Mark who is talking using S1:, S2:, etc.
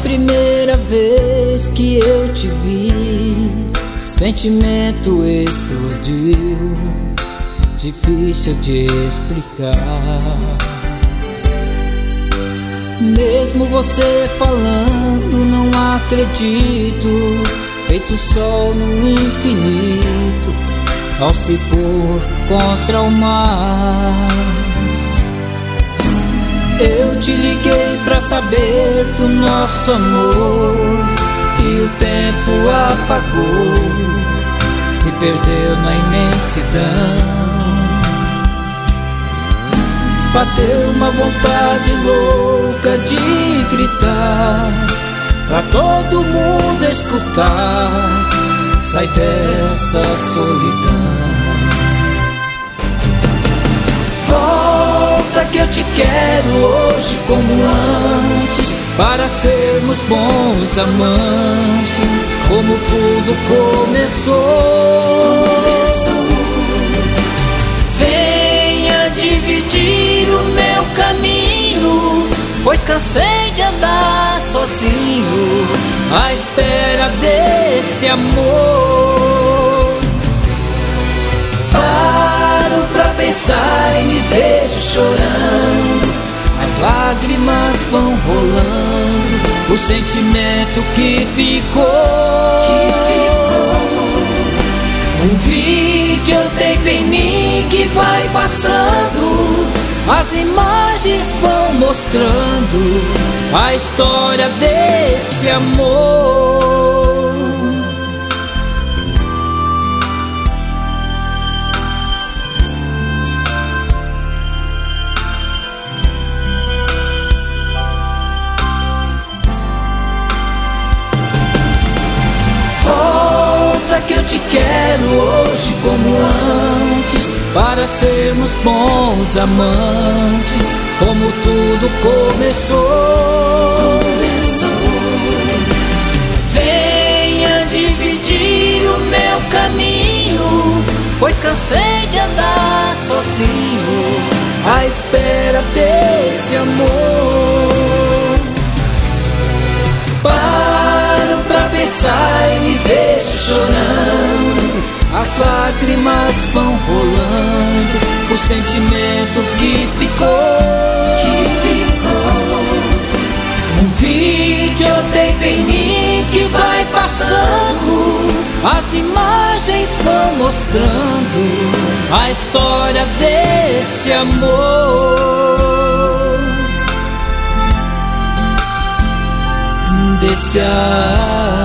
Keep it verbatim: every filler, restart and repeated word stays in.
S1: primeira vez que eu te vi, sentimento explodiu, difícil de explicar. Mesmo você falando, não acredito. Feito sol no infinito, ao se pôr contra o mar. Eu te liguei pra saber do nosso amor, e o tempo apagou, se perdeu na imensidão. Bateu uma vontade louca de gritar, pra todo mundo escutar, sai dessa solidão. Volta que eu te quero hoje como antes, para sermos bons amantes, como tudo começou. Venha dividir o meu caminho, pois cansei de andar sozinho, à espera desse amor. Paro pra pensar e me vejo chorando, as lágrimas vão rolando, o sentimento que ficou. Um videotape em mim que vai passando, as imagens vão mostrando a história desse amor. Volta que eu te quero hoje como antes, para sermos bons amantes, como tudo começou. Venha dividir o meu caminho, pois cansei de andar sozinho, à espera desse amor. Paro pra pensar e me vejo chorando, as lágrimas vão rolando, o sentimento que ficou. Que ficou. Um videotape em mim que vai passando, as imagens vão mostrando a história desse amor. Desse amor.